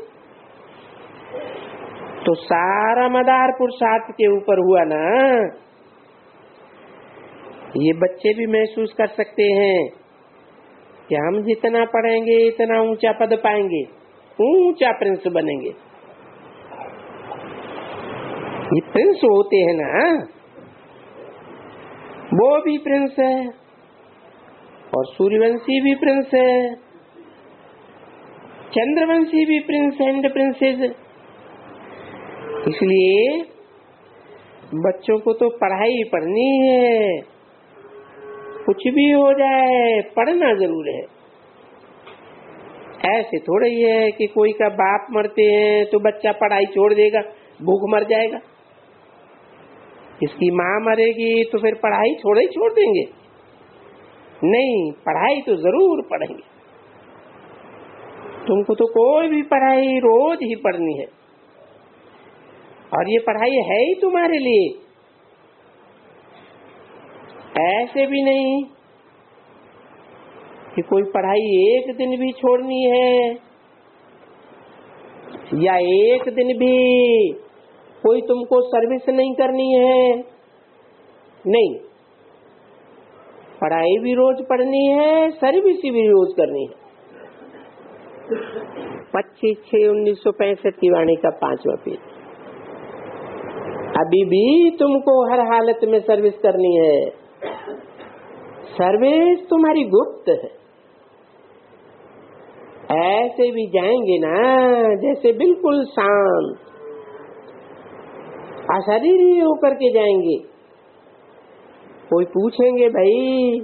तो सारा मदार पुरुषार्थ के ऊपर हुआ ना। ये बच्चे भी महसूस कर सकते हैं कि हम जितना पढ़ेंगे इतना ऊंचा पद पाएंगे, ऊंचा प्रिंस बनेंगे। ये प्रिंस होते हैं ना, वो भी प्रिंस है और सूर्यवंशी भी प्रिंस है, चंद्रवंशी भी प्रिंस एंड प्रिंसेस। इसलिए बच्चों को तो पढ़ाई पढ़नी है, कुछ भी हो जाए पढ़ना जरूर है। ऐसे थोड़ा ही है कि कोई का बाप मरते हैं तो बच्चा पढ़ाई छोड़ देगा, भूख मर जाएगा। इसकी माँ मरेगी तो फिर पढ़ाई छोड़ देंगे? नहीं, पढ़ाई तो जरूर पढ़ेंगे। तुमको तो कोई भी पढ़ाई रोज ही पढ़नी है, और ये पढ़ाई है ही तुम्हारे लिए। ऐसे भी नहीं कि कोई पढ़ाई एक दिन भी छोड़नी है, या एक दिन भी कोई तुमको सर्विस नहीं करनी है। नहीं, पढ़ाई भी रोज पढ़नी है, सर्विस भी रोज करनी है। 25/6/1965 की वाणी का 5वां पेज। अभी भी तुमको हर हालत में सर्विस करनी है। सर्विस तुम्हारी गुप्त है। ऐसे भी जाएंगे ना जैसे बिल्कुल शांत अशरीरी होकर के जाएंगे। कोई पूछेंगे, भाई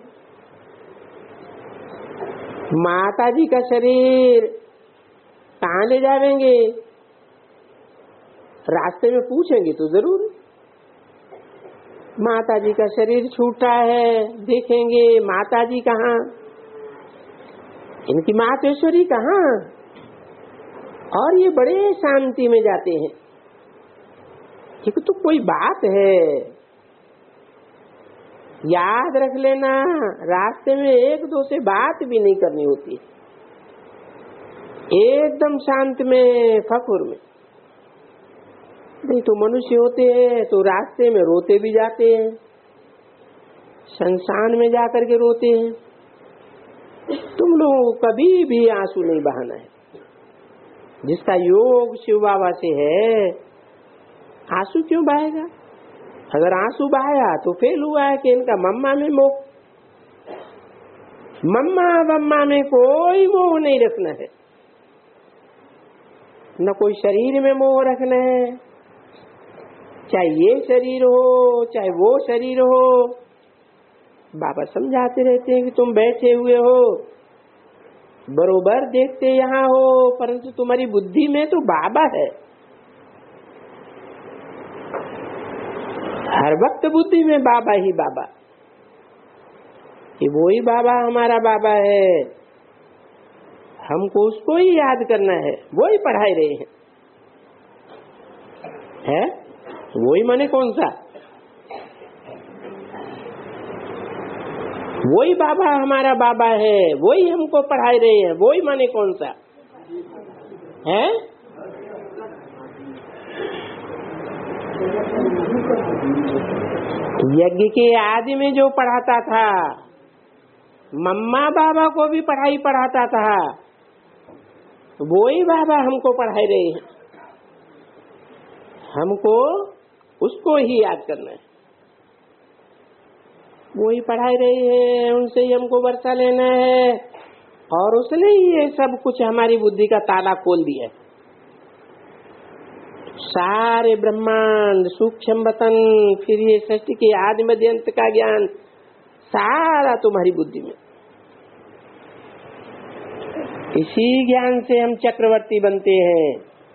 माता जी का शरीर कहाँ ले जाएंगे? रास्ते में पूछेंगे तो जरूर, माता जी का शरीर छूटा है, देखेंगे माता जी कहाँ, इनकी मातेश्वरी कहाँ। और ये बड़े शांति में जाते हैं, क्योंकि तो कोई बात है। याद रख लेना, रास्ते में एक दो से बात भी नहीं करनी होती, एकदम शांत में, फकुर में। नहीं तो मनुष्य होते हैं तो रास्ते में रोते भी जाते हैं, शमशान में जाकर के रोते हैं। तुम लोगों को कभी भी आंसू नहीं बहाना है। जिसका योग शिव बाबा से है, आंसू क्यों बहाएगा? अगर आंसू बहाया तो फेल हुआ है कि इनका मम्मा में मोह, मम्मा बम्मा में कोई मोह नहीं रखना है, न कोई शरीर में मोह रखना है। चाहे ये शरीर हो चाहे वो शरीर हो, बाबा समझाते रहते हैं कि तुम बैठे हुए हो, बरोबर देखते यहाँ हो, परंतु तुम्हारी बुद्धि में तो बाबा है। हर वक्त बुद्धि में बाबा ही बाबा, कि वो ही बाबा हमारा बाबा है। हमको उसको ही याद करना है, वो ही पढ़ाई रहे हैं। वो ही माने कौन सा? वही बाबा हमारा बाबा है, वही हमको पढ़ाई रहे हैं। वही माने कौन सा है? यज्ञ के आदि में जो पढ़ाता था, मम्मा बाबा को भी पढ़ाई पढ़ाता था, वही बाबा हमको पढ़ाई रहे हैं। हमको उसको ही याद करना है। वही पढ़ाई रही है, उनसे ही हमको वर्षा लेना है, और उसने ही ये सब कुछ हमारी बुद्धि का ताला खोल दिया है। सारे ब्रह्मांड, सूक्ष्म वतन, फिर ये सृष्टि के आदि मध्य अंत का ज्ञान, सारा तुम्हारी बुद्धि में। इसी ज्ञान से हम चक्रवर्ती बनते हैं।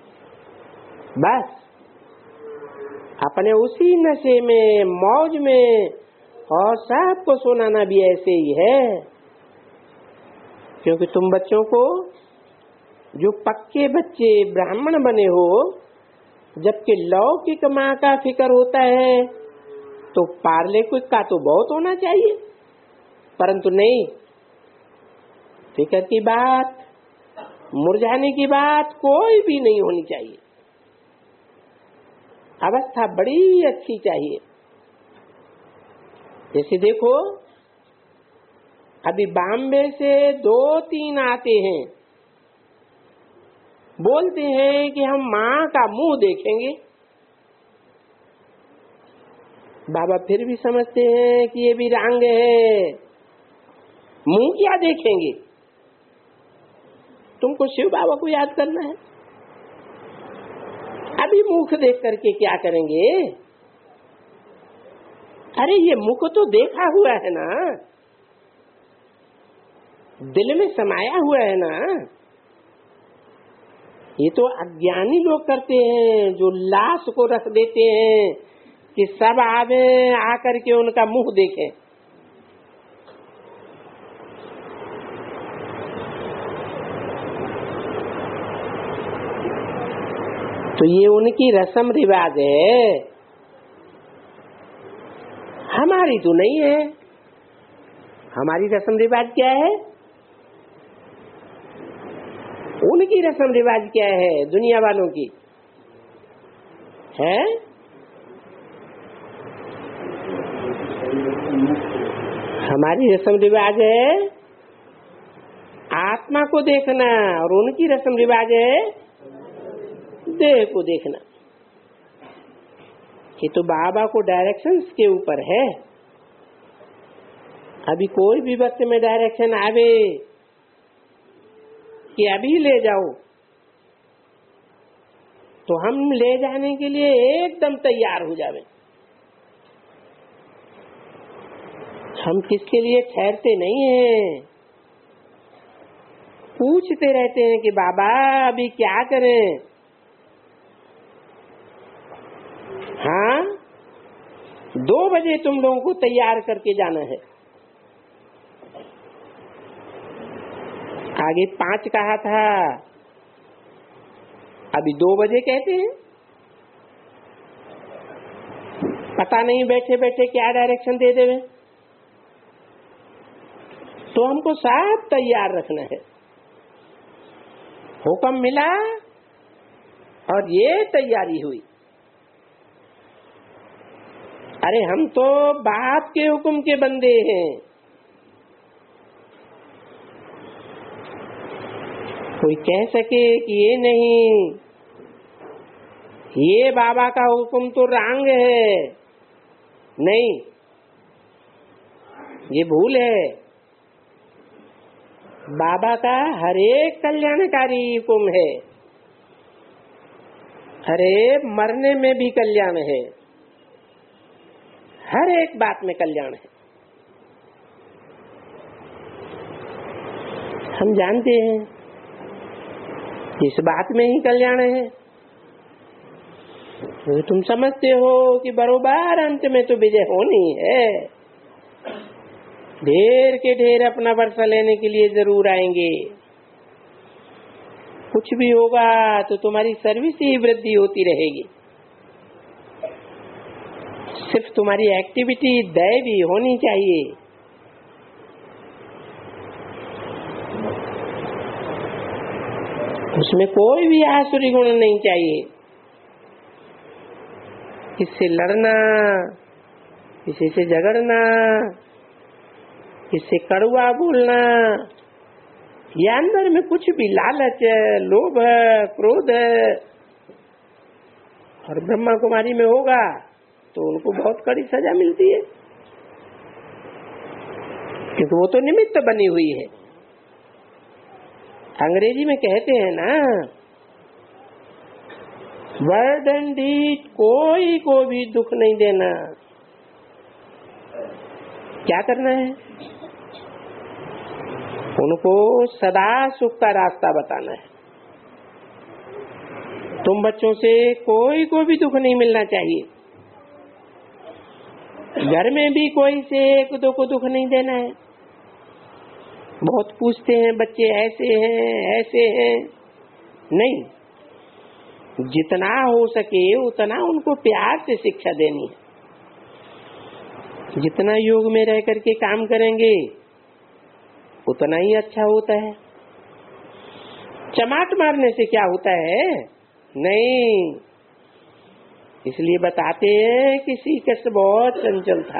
बस अपने उसी नशे में, मौज में, और सबको सुनाना भी ऐसे ही है। क्योंकि तुम बच्चों को, जो पक्के बच्चे ब्राह्मण बने हो, जबकि लौकिक माँ का फिक्र होता है, तो पारलौकिक का तो बहुत होना चाहिए, परंतु नहीं। फिक्र की बात, मुरझाने की बात कोई भी नहीं होनी चाहिए। अवस्था बड़ी अच्छी चाहिए। जैसे देखो, अभी बॉम्बे से 2-3 आते हैं, बोलते हैं कि हम माँ का मुंह देखेंगे। बाबा फिर भी समझते हैं कि ये भी रंग है, मुंह क्या देखेंगे। तुमको शिव बाबा को याद करना है, अभी मुख देख करके क्या करेंगे। अरे ये मुख तो देखा हुआ है ना, दिल में समाया हुआ है ना। ये तो अज्ञानी लोग करते हैं, जो लाश को रख देते हैं कि सब आवे आकर के उनका मुंह देखें। तो ये उनकी रस्म रिवाज है, हमारी तो नहीं है। हमारी रस्म रिवाज क्या है? उनकी रस्म रिवाज क्या है? दुनिया वालों की है। हमारी रस्म रिवाज है आत्मा को देखना, और उनकी रस्म रिवाज है देह को देखना। ये तो बाबा को डायरेक्शंस के ऊपर है। अभी कोई भी वक्त में डायरेक्शन आवे कि अभी ले जाओ, तो हम ले जाने के लिए एकदम तैयार हो जावे। हम किसके लिए ठहरते नहीं हैं, पूछते रहते हैं कि बाबा अभी क्या करें। हाँ, 2 बजे तुम लोगों को तैयार करके जाना है। आगे 5 कहा था, अभी 2 बजे कहते हैं। पता नहीं बैठे बैठे क्या डायरेक्शन दे देवे। तो हमको सब तैयार रखना है। हुक्म मिला और ये तैयारी हुई। अरे हम तो बाप के हुक्म के बंदे हैं। कोई कह सके कि ये नहीं, ये बाबा का हुक्म तो रंग है, नहीं, ये भूल है। बाबा का हर एक कल्याणकारी हुक्म है, अरे मरने में भी कल्याण है, हर एक बात में कल्याण है। हम जानते हैं इस बात में ही कल्याण है। तो तुम समझते हो कि बरोबर अंत में तो विजय होनी है। ढेर के ढेर अपना वर्षा लेने के लिए जरूर आएंगे। कुछ भी होगा तो तुम्हारी सर्विस ही वृद्धि होती रहेगी। सिर्फ तुम्हारी एक्टिविटी दैवी होनी चाहिए। उसमें कोई भी आसुरी गुण नहीं चाहिए। किससे लड़ना, किसी से झगड़ना, किससे कड़वा बोलना, या अंदर में कुछ भी लालच है, लोभ है, क्रोध है, और ब्रह्मा कुमारी में होगा तो उनको बहुत कड़ी सजा मिलती है, क्योंकि वो तो निमित्त बनी हुई है। अंग्रेजी में कहते हैं ना, वर्ड एंड डीड, कोई को भी दुख नहीं देना। क्या करना है? उनको सदा सुख का रास्ता बताना है। तुम बच्चों से कोई को भी दुख नहीं मिलना चाहिए। घर में भी कोई से एक दो को दुख नहीं देना है। बहुत पूछते हैं बच्चे, ऐसे हैं, नहीं, जितना हो सके उतना उनको प्यार से शिक्षा देनी है। जितना योग में रह करके काम करेंगे उतना ही अच्छा होता है। चमाट मारने से क्या होता है? नहीं, इसलिए बताते हैं कि श्रीकृष्ण बहुत चंचल था।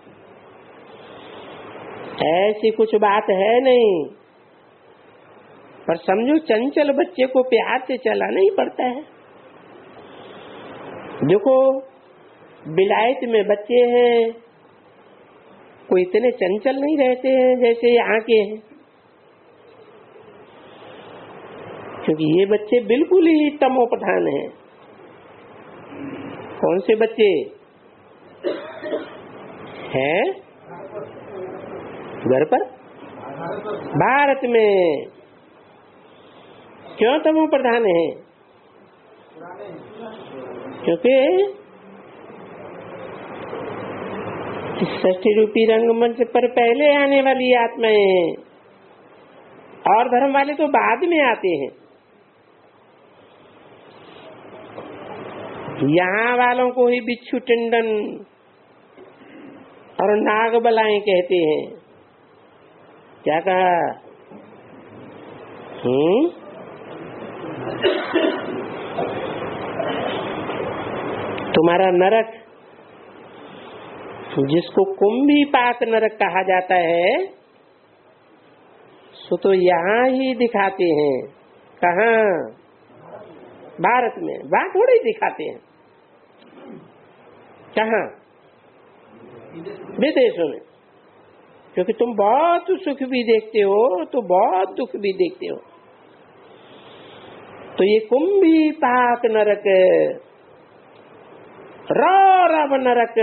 ऐसी कुछ बात है नहीं, पर समझो चंचल बच्चे को प्यार से चलाना ही पड़ता है। देखो, विलायत में बच्चे हैं, कोई इतने चंचल नहीं रहते हैं जैसे यहाँ के हैं, क्योंकि ये बच्चे बिल्कुल ही तमोप्रधान हैं। कौन से बच्चे हैं? घर पर, भारत में क्यों तमोप्रधान है? क्योंकि 60 रूपी रंगमंच पर पहले आने वाली आत्माएं, और धर्म वाले तो बाद में आते हैं। यहाँ वालों को ही बिच्छू टिंडन और नाग बलाएं कहते हैं। क्या कहा? तुम्हारा नरक, जिसको कुंभी पाक नरक कहा जाता है, सो तो यहाँ ही दिखाते हैं। कहाँ? भारत में। वहाँ थोड़ी दिखाते हैं। कहाँ? विदेशों में। क्योंकि तुम बहुत सुख भी देखते हो तो बहुत दुख भी देखते हो। तो ये कुंभी पाक नरक, रौरव नरक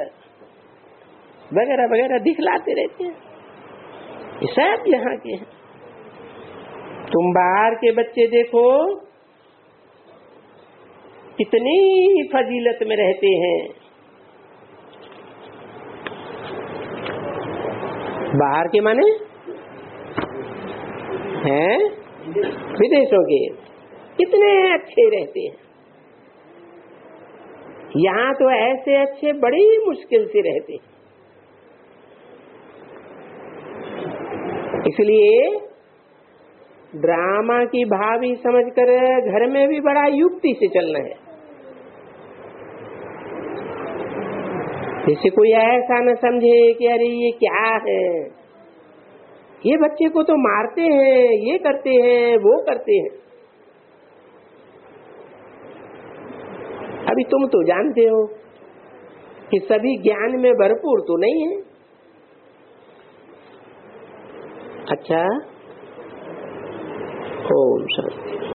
वगैरह वगैरह दिखलाते रहते हैं। ये सब यहाँ के हैं। तुम बाहर के बच्चे देखो कितनी फजीलत में रहते हैं। बाहर के माने हैं विदेशों के, कितने अच्छे रहते हैं। यहाँ तो ऐसे अच्छे बड़ी मुश्किल से रहते। इसलिए ड्रामा की भावी समझकर घर में भी बड़ा युक्ति से चलना है। जैसे कोई ऐसा न समझे कि अरे ये क्या है, ये बच्चे को तो मारते हैं, ये करते हैं, वो करते हैं। अभी तुम तो जानते हो कि सभी ज्ञान में भरपूर तो नहीं है। अच्छा, ओम शांति।